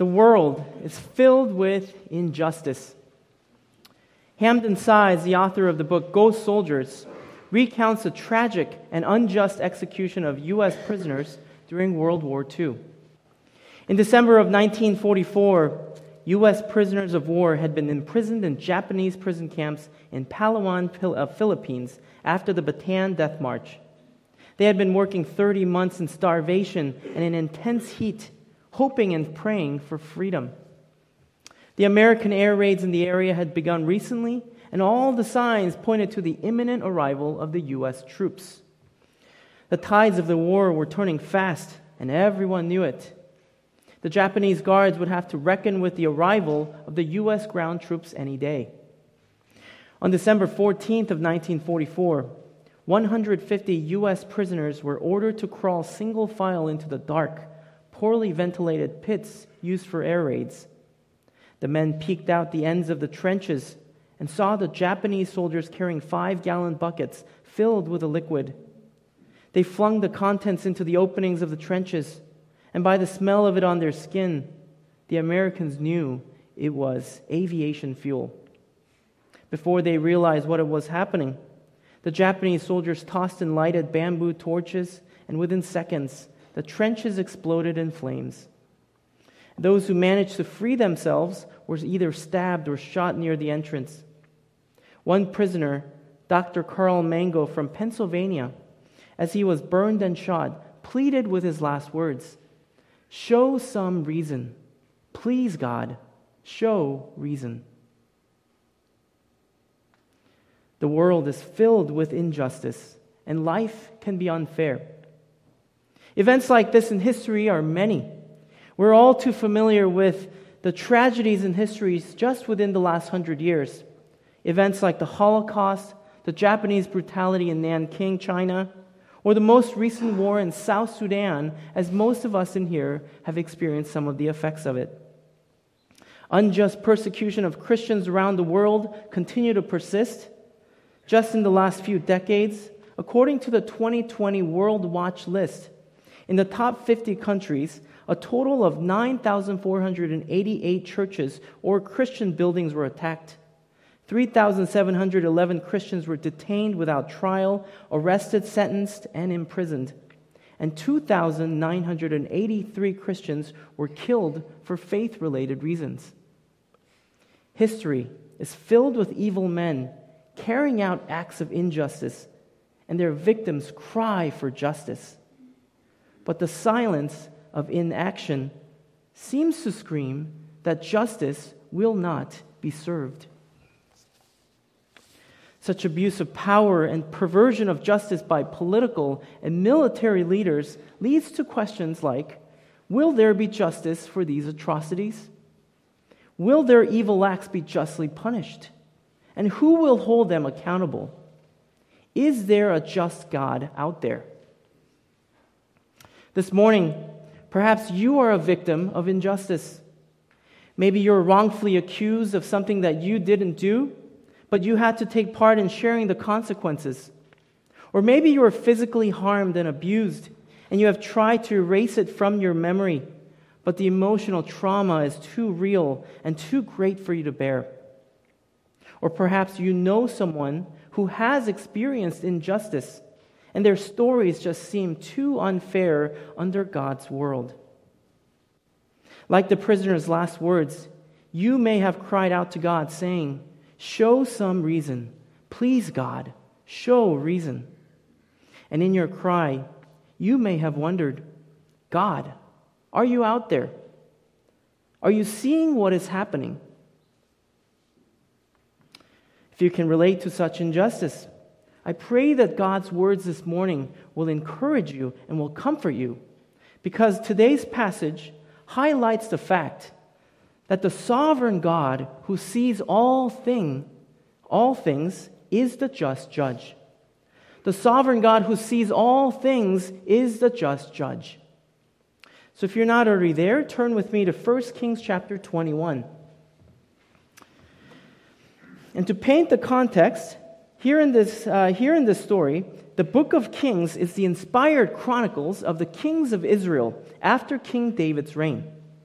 The world is filled with injustice. Hamden Sides, the author of the book Ghost Soldiers, recounts the tragic and unjust execution of U.S. prisoners during World War II. In December of 1944, U.S. prisoners of war had been imprisoned in Japanese prison camps in Palawan, Philippines, after the Bataan Death March. They had been working 30 months in starvation and in intense heat, hoping and praying for freedom. The American air raids in the area had begun recently, and all the signs pointed to the imminent arrival of the U.S. troops. The tides of the war were turning fast, and everyone knew it. The Japanese guards would have to reckon with the arrival of the U.S. ground troops any day. On December 14th of 1944, 150 U.S. prisoners were ordered to crawl single file into the dark, poorly ventilated pits used for air raids. The men peeked out the ends of the trenches and saw the Japanese soldiers carrying 5-gallon buckets filled with a liquid. They flung the contents into the openings of the trenches, and by the smell of it on their skin, the Americans knew it was aviation fuel. Before they realized what was happening, the Japanese soldiers tossed and lighted bamboo torches, and within seconds, the trenches exploded in flames. Those who managed to free themselves were either stabbed or shot near the entrance. One prisoner, Dr. Carl Mango from Pennsylvania, as he was burned and shot, pleaded with his last words, "Show some reason. Please, God, show reason." The world is filled with injustice, and life can be unfair. Events like this in history are many. We're all too familiar with the tragedies in history just within the last 100 years. Events like the Holocaust, the Japanese brutality in Nanking, China, or the most recent war in South Sudan, as most of us in here have experienced some of the effects of it. Unjust persecution of Christians around the world continue to persist. Just in the last few decades, according to the 2020 World Watch list, in the top 50 countries, a total of 9,488 churches or Christian buildings were attacked. 3,711 Christians were detained without trial, arrested, sentenced, and imprisoned. And 2,983 Christians were killed for faith-related reasons. History is filled with evil men carrying out acts of injustice, and their victims cry for justice. But the silence of inaction seems to scream that justice will not be served. Such abuse of power and perversion of justice by political and military leaders leads to questions like, will there be justice for these atrocities? Will their evil acts be justly punished? And who will hold them accountable? Is there a just God out there? This morning, perhaps you are a victim of injustice. Maybe you're wrongfully accused of something that you didn't do, but you had to take part in sharing the consequences. Or maybe you were physically harmed and abused, and you have tried to erase it from your memory, but the emotional trauma is too real and too great for you to bear. Or perhaps you know someone who has experienced injustice, and their stories just seem too unfair under God's world. Like the prisoner's last words, you may have cried out to God saying, "Show some reason. Please, God, show reason." And in your cry, you may have wondered, God, are you out there? Are you seeing what is happening? If you can relate to such injustice, I pray that God's words this morning will encourage you and will comfort you, because today's passage highlights the fact that the sovereign God who sees all things is the just judge. The sovereign God who sees all things is the just judge. So if you're not already there, turn with me to 1 Kings chapter 21. And to paint the context, here in this story, the book of Kings is the inspired chronicles of the kings of Israel after King David's reign.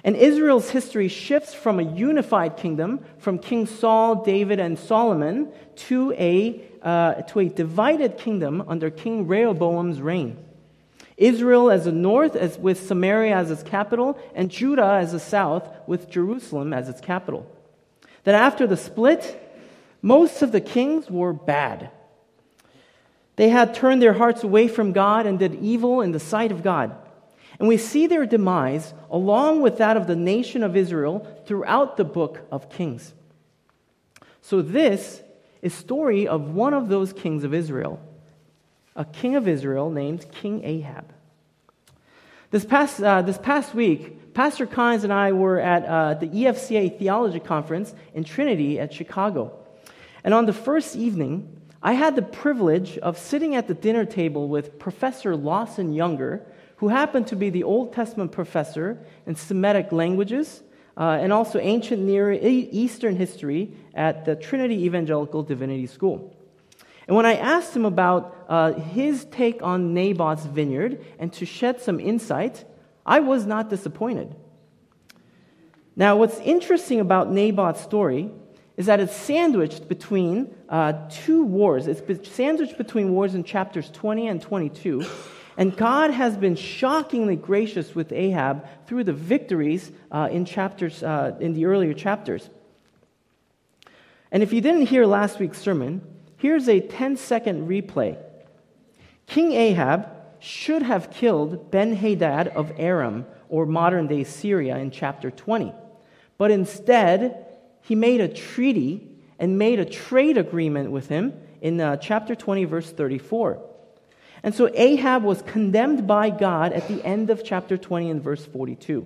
And Israel's history shifts from a unified kingdom, from King Saul, David, and Solomon, to a divided kingdom under King Rehoboam's reign. Israel as the north, with Samaria as its capital, and Judah as the south, with Jerusalem as its capital. That after the split, most of the kings were bad. They had turned their hearts away from God and did evil in the sight of God. And we see their demise, along with that of the nation of Israel, throughout the book of Kings. So this is story of one of those kings of Israel, a king of Israel named King Ahab. This past week, Pastor Kynes and I were at the EFCA Theology Conference in Trinity at Chicago. And on the first evening, I had the privilege of sitting at the dinner table with Professor Lawson Younger, who happened to be the Old Testament professor in Semitic languages and also ancient Near Eastern history at the Trinity Evangelical Divinity School. And when I asked him about his take on Naboth's vineyard and to shed some insight, I was not disappointed. Now, what's interesting about Naboth's story is that it's sandwiched between two wars. It's sandwiched between wars in chapters 20 and 22. And God has been shockingly gracious with Ahab through the victories in the earlier chapters. And if you didn't hear last week's sermon, here's a 10-second replay. King Ahab should have killed Ben-Hadad of Aram, or modern-day Syria, in chapter 20. But instead, he made a treaty and made a trade agreement with him in chapter 20, verse 34. And so Ahab was condemned by God at the end of chapter 20 and verse 42.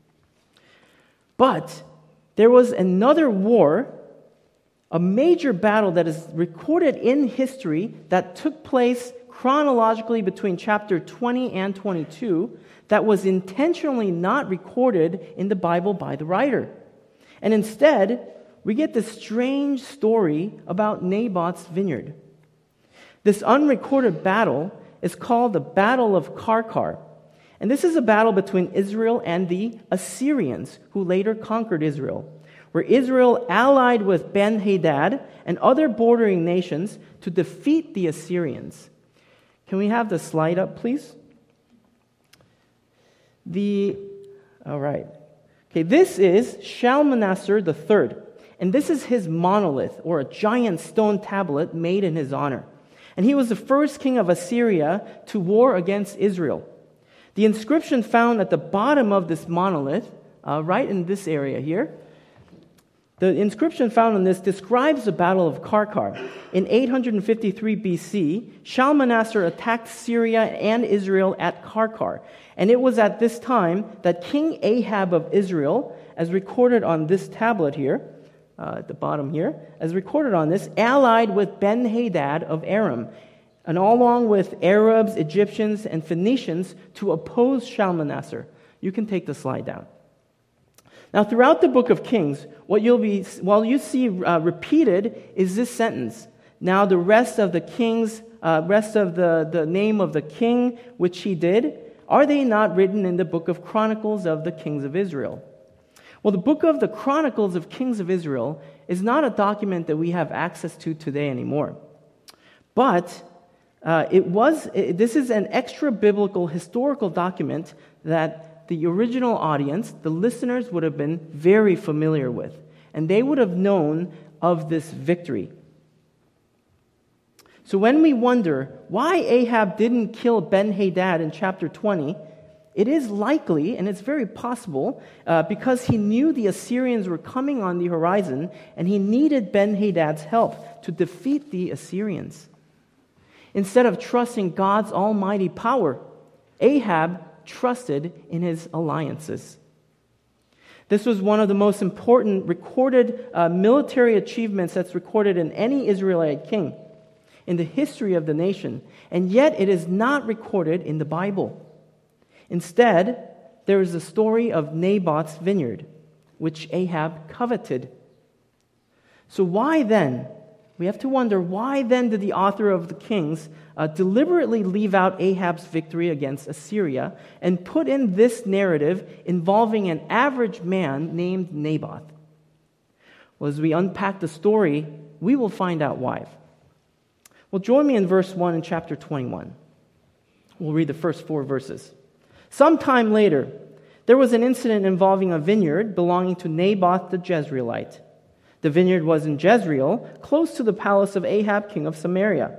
But there was another war, a major battle that is recorded in history that took place chronologically between chapter 20 and 22 that was intentionally not recorded in the Bible by the writer. And instead, we get this strange story about Naboth's vineyard. This unrecorded battle is called the Battle of Karkar. And this is a battle between Israel and the Assyrians, who later conquered Israel, where Israel allied with Ben-Hadad and other bordering nations to defeat the Assyrians. Can we have the slide up, please? All right. Okay, this is Shalmaneser III, and this is his monolith, or a giant stone tablet made in his honor. And he was the first king of Assyria to war against Israel. The inscription found at the bottom of this monolith, right in this area here, the inscription found on this describes the Battle of Karkar. In 853 BC, Shalmaneser attacked Syria and Israel at Karkar. And it was at this time that King Ahab of Israel, as recorded on this tablet here, at the bottom here, as recorded on this, allied with Ben-Hadad of Aram, and along with Arabs, Egyptians, and Phoenicians to oppose Shalmaneser. You can take the slide down. Now, throughout the book of Kings, what you see repeated is this sentence. Now, the rest of the kings, the name of the king which he did, are they not written in the book of Chronicles of the kings of Israel? Well, the book of the Chronicles of Kings of Israel is not a document that we have access to today anymore. But this is an extra-biblical historical document that the original audience, the listeners, would have been very familiar with. And they would have known of this victory. So when we wonder why Ahab didn't kill Ben-Hadad in chapter 20, it is likely, and it's very possible, because he knew the Assyrians were coming on the horizon, and he needed Ben-Hadad's help to defeat the Assyrians. Instead of trusting God's almighty power, Ahab trusted in his alliances. This was one of the most important recorded military achievements that's recorded in any Israelite king in the history of the nation, and yet it is not recorded in the Bible. Instead, there is the story of Naboth's vineyard, which Ahab coveted. So why then we have to wonder, why then did the author of the Kings deliberately leave out Ahab's victory against Assyria and put in this narrative involving an average man named Naboth? Well, as we unpack the story, we will find out why. Well, join me in verse 1 in chapter 21. We'll read the first 4 verses. Sometime later, there was an incident involving a vineyard belonging to Naboth the Jezreelite. The vineyard was in Jezreel, close to the palace of Ahab, king of Samaria.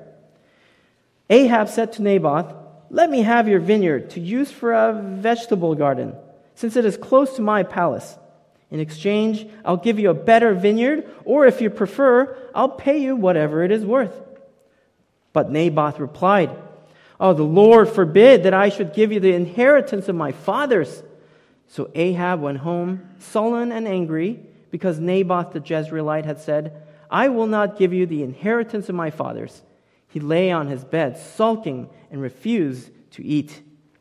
Ahab said to Naboth, "Let me have your vineyard to use for a vegetable garden, since it is close to my palace. In exchange, I'll give you a better vineyard, or if you prefer, I'll pay you whatever it is worth." But Naboth replied, "Oh, the Lord forbid that I should give you the inheritance of my fathers." So Ahab went home, sullen and angry, because Naboth the Jezreelite had said, "I will not give you the inheritance of my fathers." He lay on his bed, sulking, and refused to eat.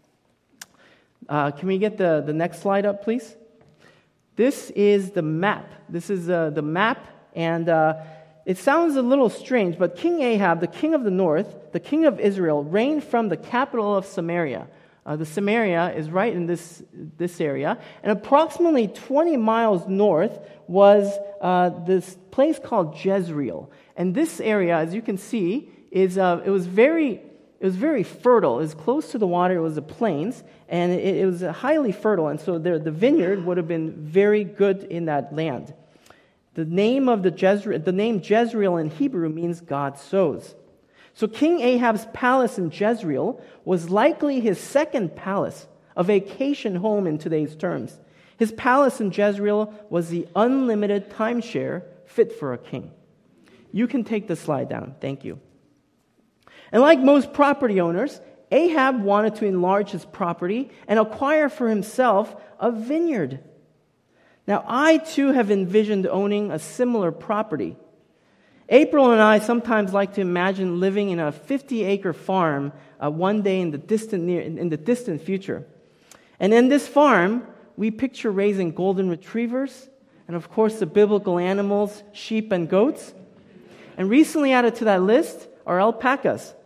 Can we get the next slide up, please? This is the map. This is the map, and it sounds a little strange, but King Ahab, the king of the north, the king of Israel, reigned from the capital of Samaria. The Samaria is right in this area, and approximately 20 miles north was this place called Jezreel. And this area, as you can see, is it was very fertile. It was close to the water. It was the plains, and it was highly fertile. And so the vineyard would have been very good in that land. The name Jezreel in Hebrew means God sows. So King Ahab's palace in Jezreel was likely his second palace, a vacation home in today's terms. His palace in Jezreel was the unlimited timeshare fit for a king. You can take the slide down. Thank you. And like most property owners, Ahab wanted to enlarge his property and acquire for himself a vineyard. Now, I too have envisioned owning a similar property. April and I sometimes like to imagine living in a 50-acre farm one day in the distant future. And in this farm, we picture raising golden retrievers, and of course the biblical animals, sheep and goats. And recently added to that list are alpacas.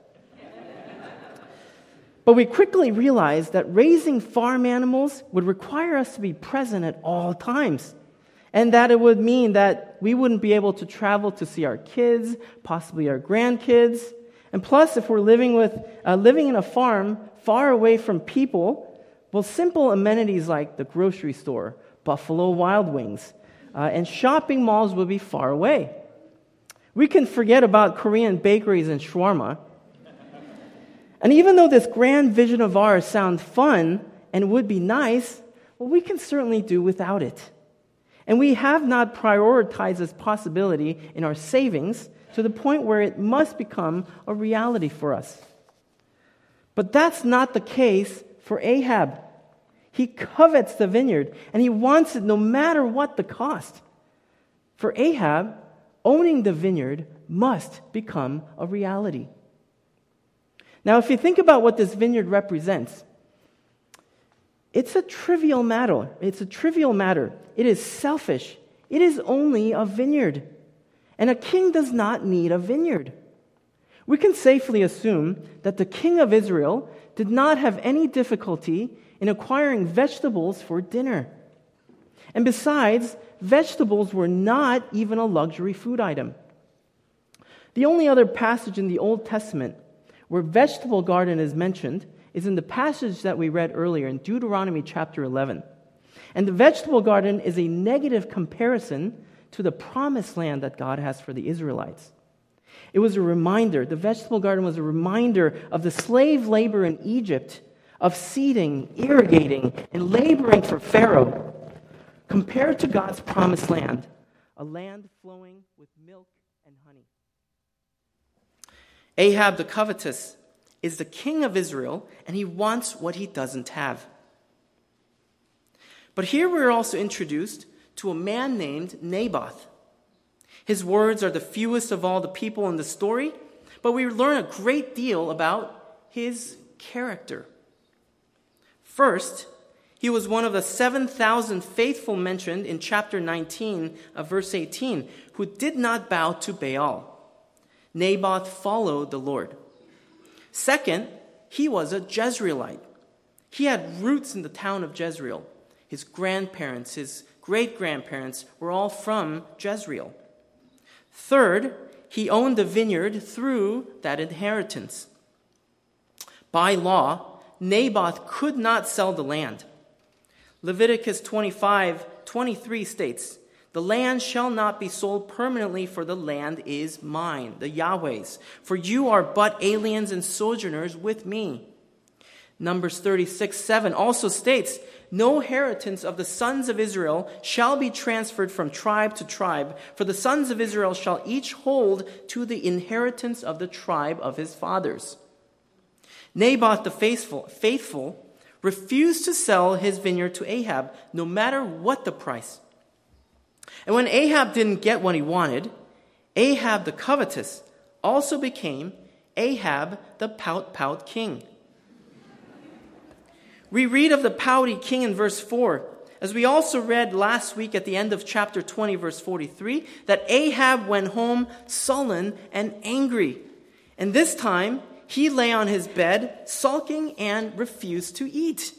But we quickly realized that raising farm animals would require us to be present at all times. And that it would mean that we wouldn't be able to travel to see our kids, possibly our grandkids. And plus, if we're living in a farm far away from people, well, simple amenities like the grocery store, Buffalo Wild Wings, and shopping malls would be far away. We can forget about Korean bakeries and shawarma. And even though this grand vision of ours sounds fun and would be nice, well, we can certainly do without it. And we have not prioritized this possibility in our savings to the point where it must become a reality for us. But that's not the case for Ahab. He covets the vineyard, and he wants it no matter what the cost. For Ahab, owning the vineyard must become a reality. Now, if you think about what this vineyard represents, it's a trivial matter. It is selfish. It is only a vineyard. And a king does not need a vineyard. We can safely assume that the king of Israel did not have any difficulty in acquiring vegetables for dinner. And besides, vegetables were not even a luxury food item. The only other passage in the Old Testament where vegetable garden is mentioned is in the passage that we read earlier in Deuteronomy chapter 11. And the vegetable garden is a negative comparison to the promised land that God has for the Israelites. It was a reminder, the vegetable garden was a reminder of the slave labor in Egypt, of seeding, irrigating, and laboring for Pharaoh, compared to God's promised land, a land flowing with milk and honey. Ahab the covetous is the king of Israel, and he wants what he doesn't have. But here we're also introduced to a man named Naboth. His words are the fewest of all the people in the story, but we learn a great deal about his character. First, he was one of the 7,000 faithful mentioned in chapter 19 of verse 18 who did not bow to Baal. Naboth followed the Lord. Second, he was a Jezreelite. He had roots in the town of Jezreel. His grandparents, his great-grandparents were all from Jezreel. Third, he owned a vineyard through that inheritance. By law, Naboth could not sell the land. Leviticus 25:23 states, "The land shall not be sold permanently, for the land is mine, the Yahweh's. For you are but aliens and sojourners with me." Numbers 36:7 also states, "No inheritance of the sons of Israel shall be transferred from tribe to tribe, for the sons of Israel shall each hold to the inheritance of the tribe of his fathers." Naboth the faithful refused to sell his vineyard to Ahab, no matter what the price. And when Ahab didn't get what he wanted, Ahab the covetous also became Ahab the pout king. We read of the pouty king in verse 4, as we also read last week at the end of chapter 20, verse 43, that Ahab went home sullen and angry. And this time, he lay on his bed, sulking and refused to eat.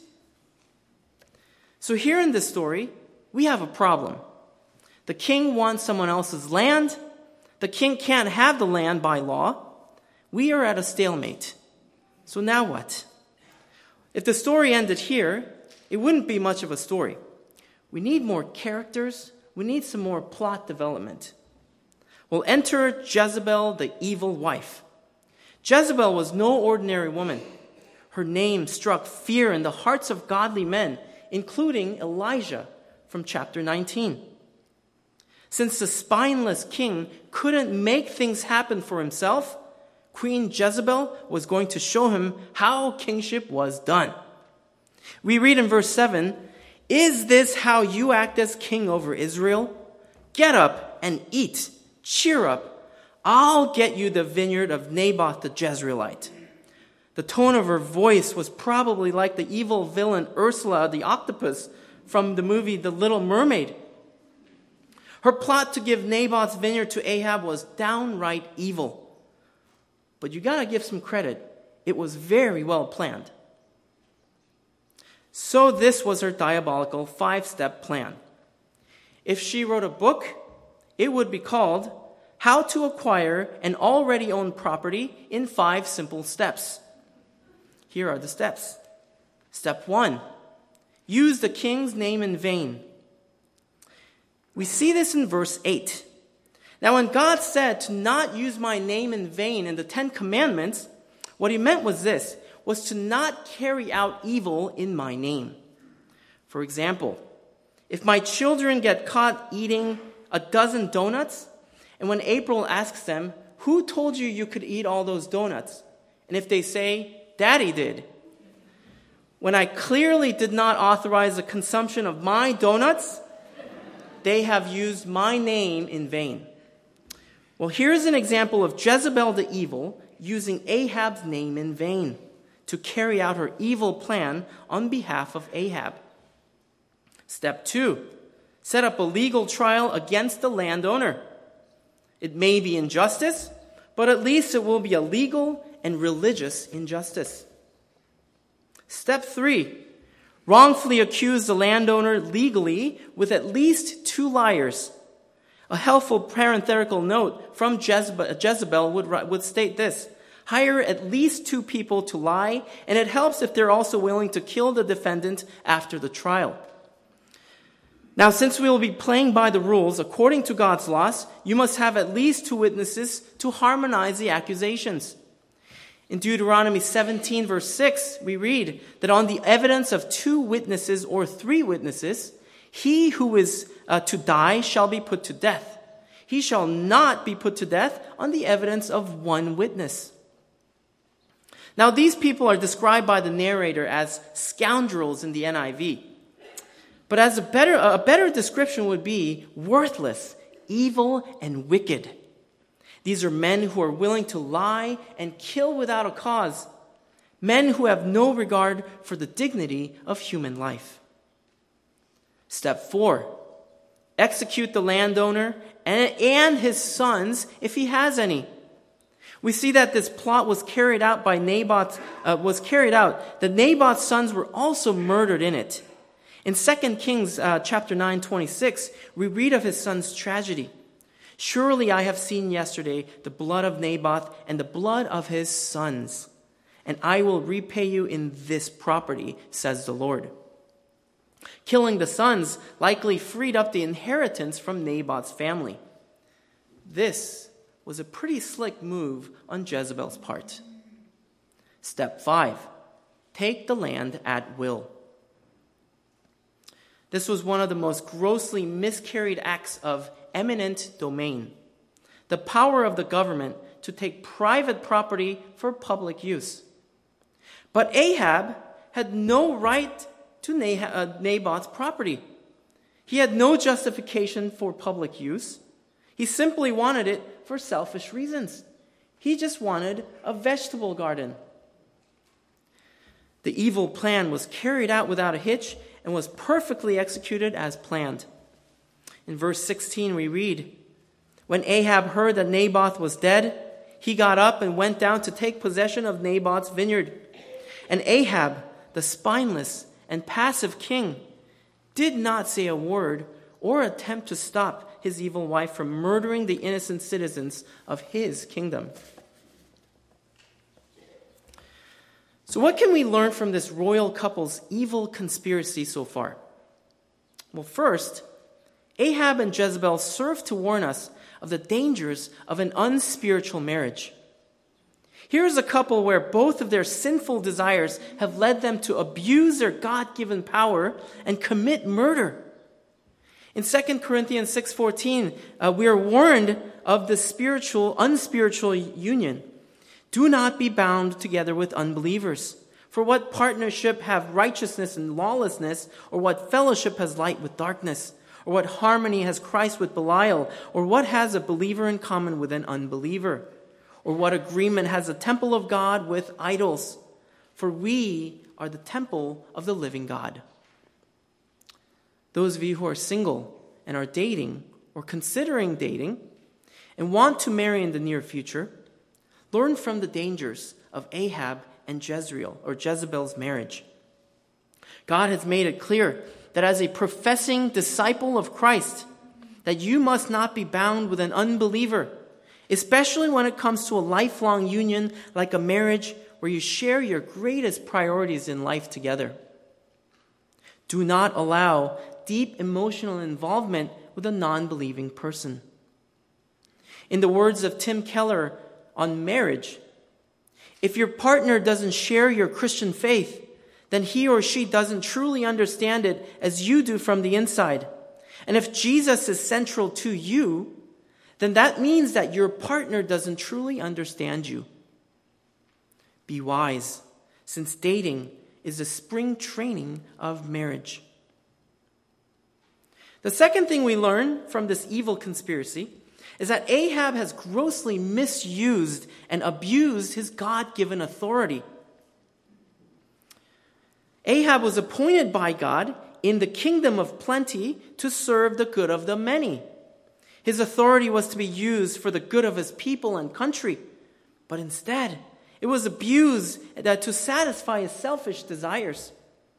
So here in this story, we have a problem. The king wants someone else's land. The king can't have the land by law. We are at a stalemate. So now what? If the story ended here, it wouldn't be much of a story. We need more characters. We need some more plot development. Well, enter Jezebel, the evil wife. Jezebel was no ordinary woman. Her name struck fear in the hearts of godly men, including Elijah from chapter 19. Since the spineless king couldn't make things happen for himself, Queen Jezebel was going to show him how kingship was done. We read in verse 7, "Is this how you act as king over Israel? Get up and eat. Cheer up. I'll get you the vineyard of Naboth the Jezreelite." The tone of her voice was probably like the evil villain Ursula the octopus from the movie The Little Mermaid. Her plot to give Naboth's vineyard to Ahab was downright evil. But you gotta give some credit. It was very well planned. So this was her diabolical 5-step plan. If she wrote a book, it would be called How to Acquire an Already Owned Property in 5 Simple Steps. Here are the steps. Step 1, use the king's name in vain. We see this in verse 8. Now, when God said to not use my name in vain in the 10 Commandments, what he meant was this, was to not carry out evil in my name. For example, if my children get caught eating a dozen donuts, and when April asks them, "Who told you you could eat all those donuts?" And if they say, "Daddy did," when I clearly did not authorize the consumption of my donuts, they have used my name in vain. Well, here's an example of Jezebel the evil using Ahab's name in vain to carry out her evil plan on behalf of Ahab. Step 2, set up a legal trial against the landowner. It may be injustice, but at least it will be a legal and religious injustice. Step 3, wrongfully accuse the landowner legally with at least 2 liars. A helpful parenthetical note from Jezebel would state this: hire at least 2 people to lie, and it helps if they're also willing to kill the defendant after the trial. Now, since we will be playing by the rules according to God's laws, you must have at least 2 witnesses to harmonize the accusations. In Deuteronomy 17, verse 6, we read that on the evidence of 2 witnesses or 3 witnesses, he who is to die shall be put to death. He shall not be put to death on the evidence of 1 witness. Now, these people are described by the narrator as scoundrels in the NIV. But as a better description would be worthless, evil, and wicked. These are men who are willing to lie and kill without a cause. Men who have no regard for the dignity of human life. Step 4, execute the landowner and his sons if he has any. We see that this plot was carried out by Naboth, that Naboth's sons were also murdered in it. In 2 Kings chapter 9:26, we read of his son's tragedy. Surely I have seen yesterday the blood of Naboth and the blood of his sons, and I will repay you in this property, says the Lord. Killing the sons likely freed up the inheritance from Naboth's family. This was a pretty slick move on Jezebel's part. Step 5, take the land at will. This was one of the most grossly miscarried acts of eminent domain, the power of the government to take private property for public use. But Ahab had no right to Naboth's property. He had no justification for public use. He simply wanted it for selfish reasons. He just wanted a vegetable garden. The evil plan was carried out without a hitch and was perfectly executed as planned. In verse 16 we read, when Ahab heard that Naboth was dead, he got up and went down to take possession of Naboth's vineyard. And Ahab, the spineless and passive king, did not say a word or attempt to stop his evil wife from murdering the innocent citizens of his kingdom. So what can we learn from this royal couple's evil conspiracy so far? Well, first, Ahab and Jezebel serve to warn us of the dangers of an unspiritual marriage. Here's a couple where both of their sinful desires have led them to abuse their God-given power and commit murder. In 2 Corinthians 6:14, we are warned of the unspiritual union. Do not be bound together with unbelievers. For what partnership have righteousness and lawlessness, or what fellowship has light with darkness? Or what harmony has Christ with Belial? Or what has a believer in common with an unbeliever? Or what agreement has the temple of God with idols? For we are the temple of the living God. Those of you who are single and are dating or considering dating and want to marry in the near future, learn from the dangers of Ahab and Jezebel's marriage. God has made it clear that as a professing disciple of Christ, that you must not be bound with an unbeliever, especially when it comes to a lifelong union like a marriage where you share your greatest priorities in life together. Do not allow deep emotional involvement with a non-believing person. In the words of Tim Keller on marriage, if your partner doesn't share your Christian faith, then he or she doesn't truly understand it as you do from the inside. And if Jesus is central to you, then that means that your partner doesn't truly understand you. Be wise, since dating is the spring training of marriage. The second thing we learn from this evil conspiracy is that Ahab has grossly misused and abused his God-given authority. Ahab was appointed by God in the kingdom of plenty to serve the good of the many. His authority was to be used for the good of his people and country, but instead, it was abused to satisfy his selfish desires.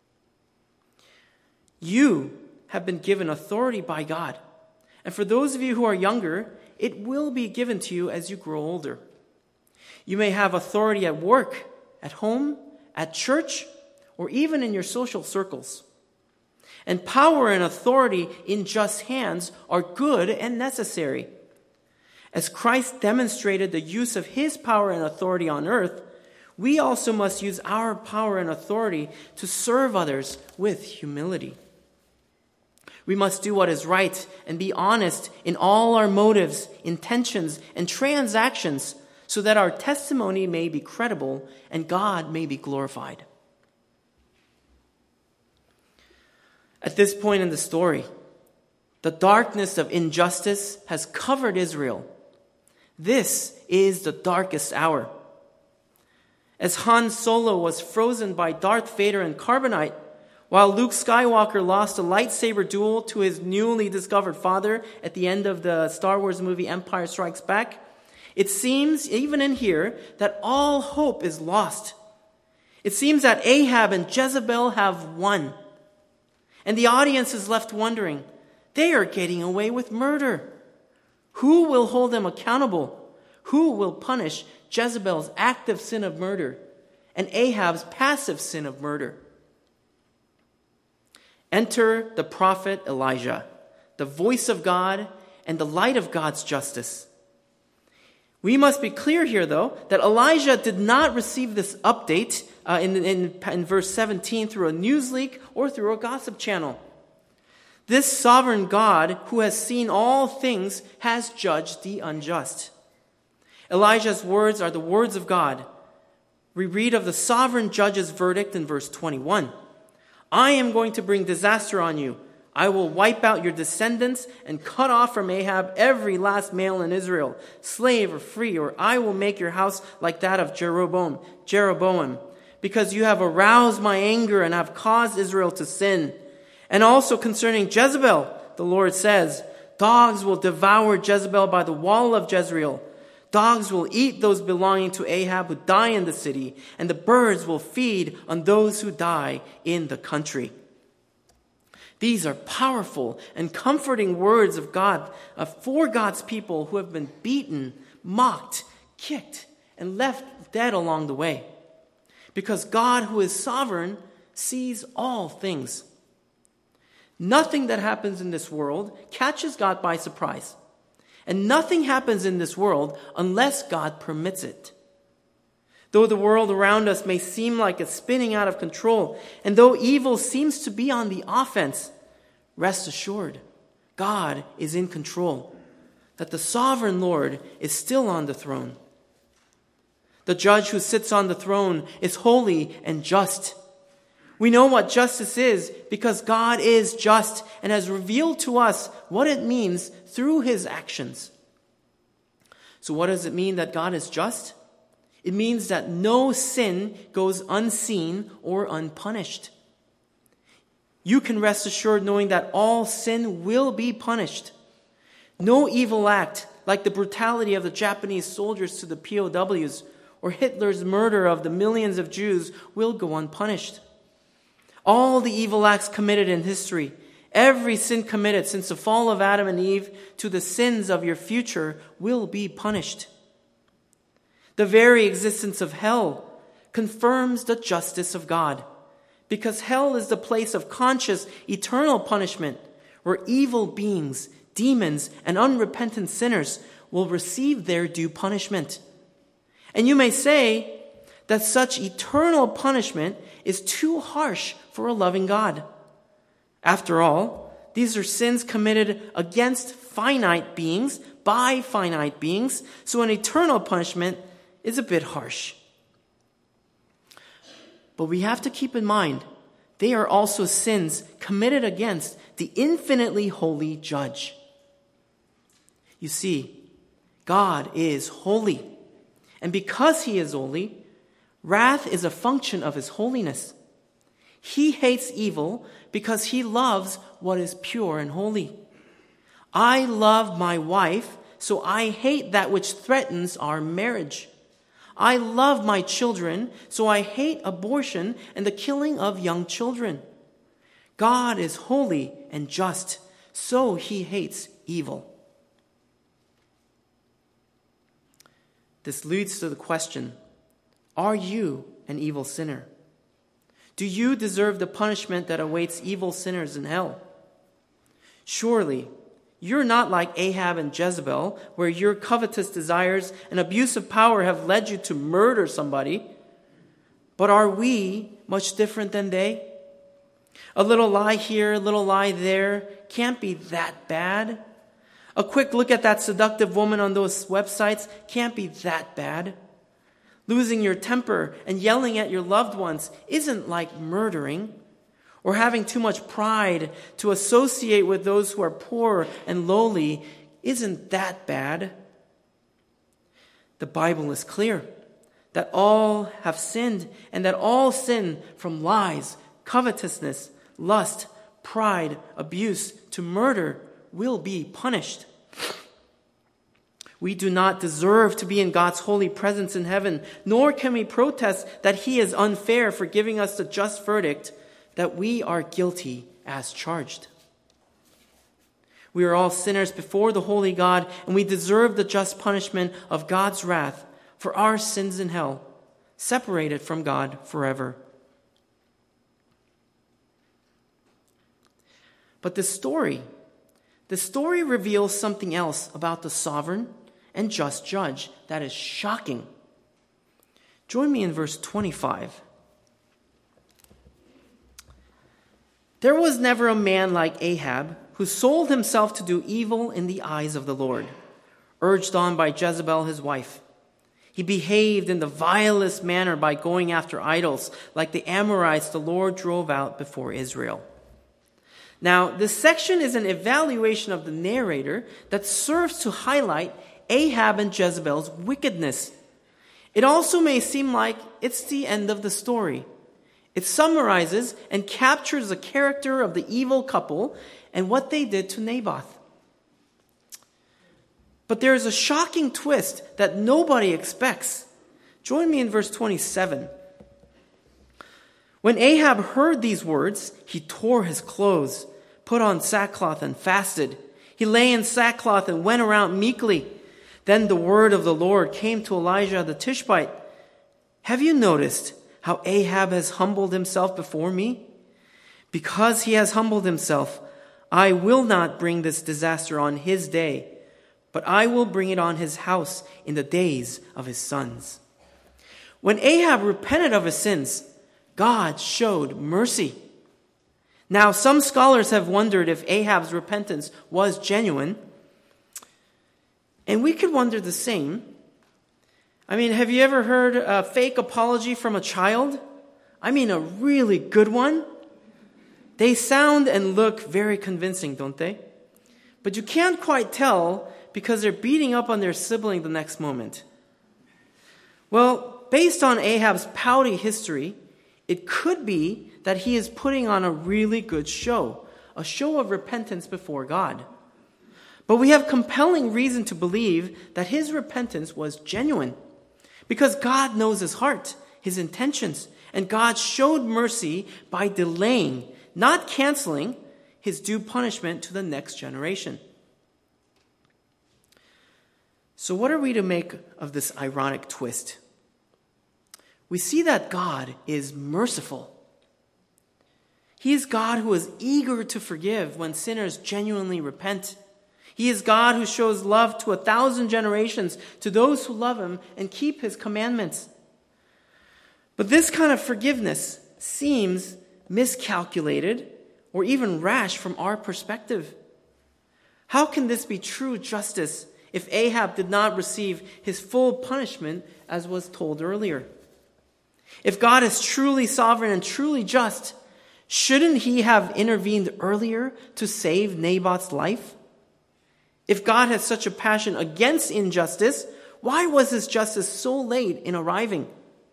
You have been given authority by God, and for those of you who are younger, it will be given to you as you grow older. You may have authority at work, at home, at church, or even in your social circles. And power and authority in just hands are good and necessary. As Christ demonstrated the use of his power and authority on earth, we also must use our power and authority to serve others with humility. We must do what is right and be honest in all our motives, intentions, and transactions so that our testimony may be credible and God may be glorified. At this point in the story, the darkness of injustice has covered Israel. This is the darkest hour. As Han Solo was frozen by Darth Vader and carbonite, while Luke Skywalker lost a lightsaber duel to his newly discovered father at the end of the Star Wars movie Empire Strikes Back, It seems, even in here, that all hope is lost. It seems that Ahab and Jezebel have won. And the audience is left wondering, they are getting away with murder. Who will hold them accountable? Who will punish Jezebel's active sin of murder and Ahab's passive sin of murder? Enter the prophet Elijah, the voice of God and the light of God's justice. We must be clear here, though, that Elijah did not receive this update in verse 17 through a news leak or through a gossip channel. This sovereign God, who has seen all things, has judged the unjust. Elijah's words are the words of God. We read of the sovereign judge's verdict in verse 21. I am going to bring disaster on you. I will wipe out your descendants and cut off from Ahab every last male in Israel, slave or free, or I will make your house like that of Jeroboam, because you have aroused my anger and have caused Israel to sin. And also concerning Jezebel, the Lord says, dogs will devour Jezebel by the wall of Jezreel. Dogs will eat those belonging to Ahab who die in the city, and the birds will feed on those who die in the country. These are powerful and comforting words of God for God's people who have been beaten, mocked, kicked, and left dead along the way. Because God, who is sovereign, sees all things. Nothing that happens in this world catches God by surprise. And nothing happens in this world unless God permits it. Though the world around us may seem like it's spinning out of control, and though evil seems to be on the offense, rest assured, God is in control, that the sovereign Lord is still on the throne. The judge who sits on the throne is holy and just. We know what justice is because God is just and has revealed to us what it means through his actions. So what does it mean that God is just? It means that no sin goes unseen or unpunished. You can rest assured knowing that all sin will be punished. No evil act, like the brutality of the Japanese soldiers to the POWs or Hitler's murder of the millions of Jews, will go unpunished. All the evil acts committed in history, every sin committed since the fall of Adam and Eve to the sins of your future will be punished. The very existence of hell confirms the justice of God, because hell is the place of conscious, eternal punishment where evil beings, demons, and unrepentant sinners will receive their due punishment. And you may say that such eternal punishment is too harsh for a loving God. After all, these are sins committed against finite beings, by finite beings, so an eternal punishment is a bit harsh. But we have to keep in mind, they are also sins committed against the infinitely holy judge. You see, God is holy. And because he is holy, wrath is a function of his holiness. He hates evil because he loves what is pure and holy. I love my wife, so I hate that which threatens our marriage. I love my children, so I hate abortion and the killing of young children. God is holy and just, so he hates evil. This leads to the question, are you an evil sinner? Do you deserve the punishment that awaits evil sinners in hell? Surely, you're not like Ahab and Jezebel, where your covetous desires and abuse of power have led you to murder somebody. But are we much different than they? A little lie here, a little lie there can't be that bad. A quick look at that seductive woman on those websites can't be that bad. Losing your temper and yelling at your loved ones isn't like murdering. Or having too much pride to associate with those who are poor and lowly isn't that bad. The Bible is clear that all have sinned and that all sin from lies, covetousness, lust, pride, abuse to murder will be punished. We do not deserve to be in God's holy presence in heaven, nor can we protest that he is unfair for giving us the just verdict that we are guilty as charged. We are all sinners before the holy God, and we deserve the just punishment of God's wrath for our sins in hell, separated from God forever. But the story reveals something else about the sovereign and just judge that is shocking. Join me in verse 25. There was never a man like Ahab who sold himself to do evil in the eyes of the Lord, urged on by Jezebel his wife. He behaved in the vilest manner by going after idols, like the Amorites the Lord drove out before Israel. Now, this section is an evaluation of the narrator that serves to highlight Ahab and Jezebel's wickedness. It also may seem like it's the end of the story. It summarizes and captures the character of the evil couple and what they did to Naboth. But there is a shocking twist that nobody expects. Join me in verse 27. When Ahab heard these words, he tore his clothes, put on sackcloth and fasted. He lay in sackcloth and went around meekly. Then the word of the Lord came to Elijah the Tishbite. Have you noticed how Ahab has humbled himself before me? Because he has humbled himself, I will not bring this disaster on his day, but I will bring it on his house in the days of his sons. When Ahab repented of his sins, God showed mercy. Now, some scholars have wondered if Ahab's repentance was genuine. And we could wonder the same. I mean, have you ever heard a fake apology from a child? I mean, a really good one. They sound and look very convincing, don't they? But you can't quite tell because they're beating up on their sibling the next moment. Well, based on Ahab's pouty history, it could be that he is putting on a really good show, a show of repentance before God. But we have compelling reason to believe that his repentance was genuine because God knows his heart, his intentions, and God showed mercy by delaying, not canceling, his due punishment to the next generation. So what are we to make of this ironic twist? We see that God is merciful. He is God who is eager to forgive when sinners genuinely repent. He is God who shows love to 1,000 generations to those who love him and keep his commandments. But this kind of forgiveness seems miscalculated or even rash from our perspective. How can this be true justice if Ahab did not receive his full punishment as was told earlier? If God is truly sovereign and truly just, shouldn't he have intervened earlier to save Naboth's life? If God has such a passion against injustice, why was his justice so late in arriving?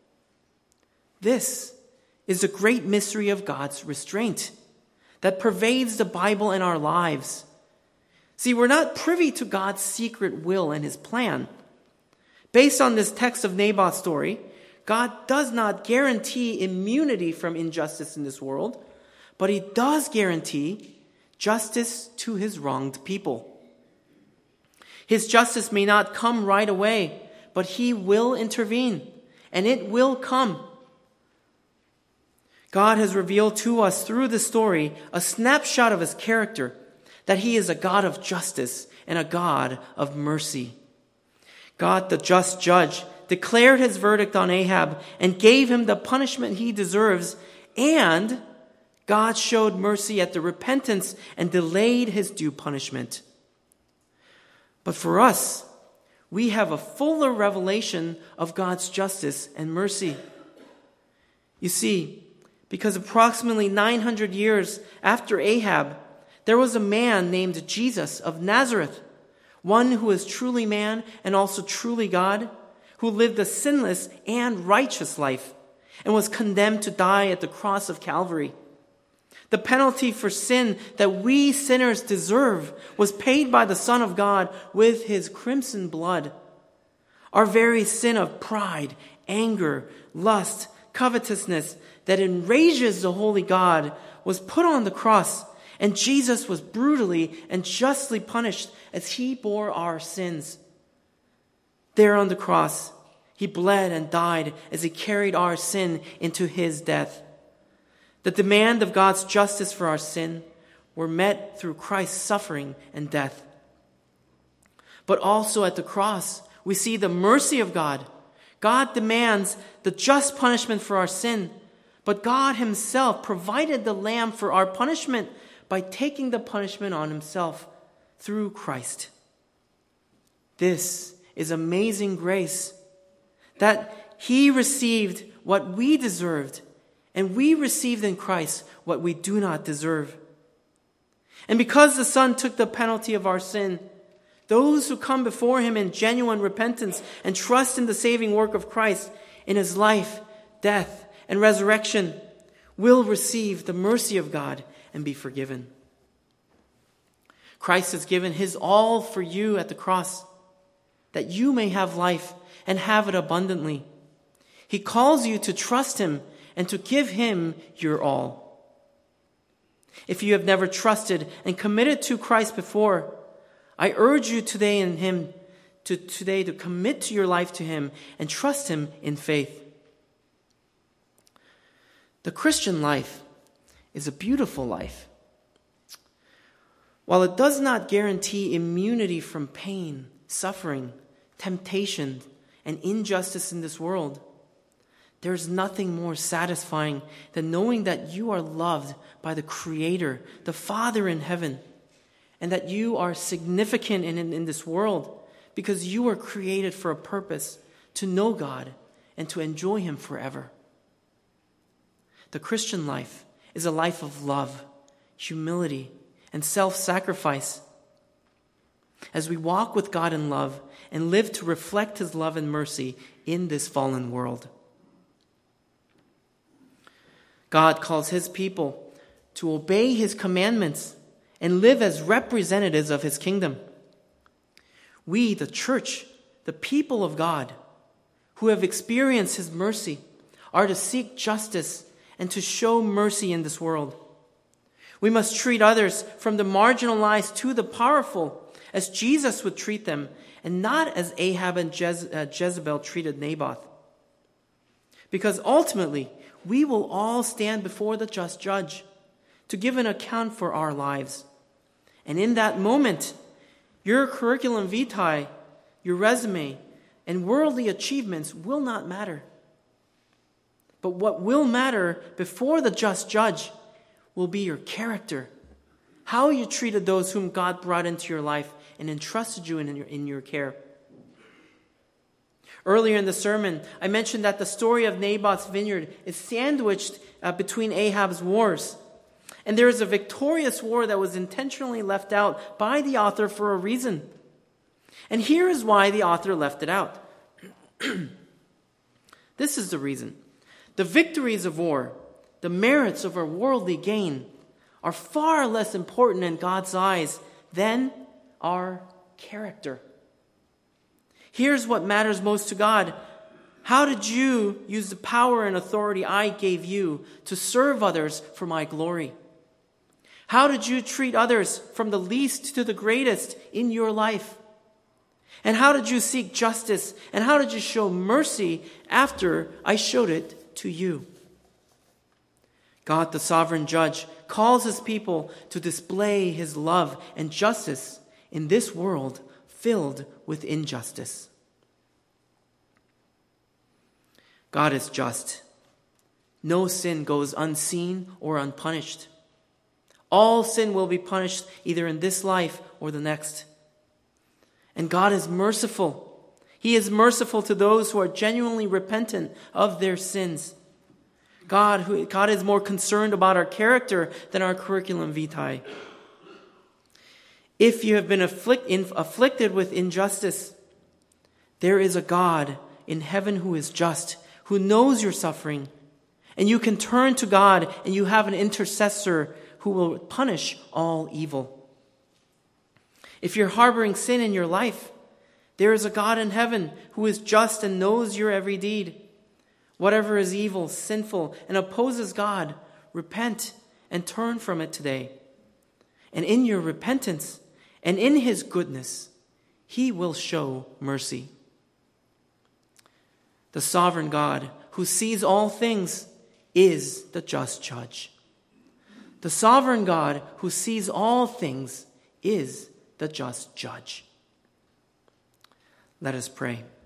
This is the great mystery of God's restraint that pervades the Bible and our lives. See, we're not privy to God's secret will and his plan. Based on this text of Naboth's story, God does not guarantee immunity from injustice in this world, but he does guarantee justice to his wronged people. His justice may not come right away, but he will intervene, and it will come. God has revealed to us through the story a snapshot of his character, that he is a God of justice and a God of mercy. God, the just judge, declared his verdict on Ahab and gave him the punishment he deserves, and God showed mercy at the repentance and delayed his due punishment. But for us, we have a fuller revelation of God's justice and mercy. You see, because approximately 900 years after Ahab, there was a man named Jesus of Nazareth, one who is truly man and also truly God, who lived a sinless and righteous life and was condemned to die at the cross of Calvary. The penalty for sin that we sinners deserve was paid by the Son of God with his crimson blood. Our very sin of pride, anger, lust, covetousness that enrages the holy God was put on the cross, and Jesus was brutally and justly punished as he bore our sins. There on the cross, he bled and died as he carried our sin into his death. The demand of God's justice for our sin were met through Christ's suffering and death. But also at the cross, we see the mercy of God. God demands the just punishment for our sin, but God himself provided the lamb for our punishment by taking the punishment on himself through Christ. This is amazing grace, that he received what we deserved, and we received in Christ what we do not deserve. And because the Son took the penalty of our sin, those who come before him in genuine repentance and trust in the saving work of Christ in his life, death, and resurrection will receive the mercy of God and be forgiven. Christ has given his all for you at the cross, that you may have life and have it abundantly. He calls you to trust him and to give him your all. If you have never trusted and committed to Christ before, I urge you today to commit to your life to him and trust him in faith. The Christian life is a beautiful life. While it does not guarantee immunity from pain, suffering, temptation, and injustice in this world, there is nothing more satisfying than knowing that you are loved by the Creator, the Father in heaven, and that you are significant in this world because you were created for a purpose, to know God and to enjoy him forever. The Christian life is a life of love, humility, and self-sacrifice. As we walk with God in love and live to reflect his love and mercy in this fallen world. God calls his people to obey his commandments and live as representatives of his kingdom. We, the church, the people of God, who have experienced his mercy, are to seek justice and to show mercy in this world. We must treat others, from the marginalized to the powerful, as Jesus would treat them, and not as Ahab and Jezebel treated Naboth. Because ultimately, we will all stand before the just judge to give an account for our lives. And in that moment, your curriculum vitae, your resume, and worldly achievements will not matter. But what will matter before the just judge will be your character, how you treated those whom God brought into your life and entrusted you in your care. Earlier in the sermon, I mentioned that the story of Naboth's vineyard is sandwiched between Ahab's wars. And there is a victorious war that was intentionally left out by the author for a reason. And here is why the author left it out. This is the reason. The victories of war, the merits of our worldly gain, are far less important in God's eyes than our character. Here's what matters most to God. How did you use the power and authority I gave you to serve others for my glory? How did you treat others from the least to the greatest in your life? And how did you seek justice? And how did you show mercy after I showed it to you? God, the sovereign judge, calls his people to display his love and justice in this world filled with injustice. God is just. No sin goes unseen or unpunished. All sin will be punished either in this life or the next. And God is merciful. He is merciful to those who are genuinely repentant of their sins. God is more concerned about our character than our curriculum vitae. If you have been afflicted with injustice, there is a God in heaven who is just, who knows your suffering, And you can turn to God, and you have an intercessor who will punish all evil. If you're harboring sin in your life, there is a God in heaven who is just and knows your every deed. Whatever is evil, sinful, and opposes God, repent and turn from it today. And in your repentance and in his goodness, he will show mercy. The sovereign God who sees all things is the just judge. The sovereign God who sees all things is the just judge. Let us pray.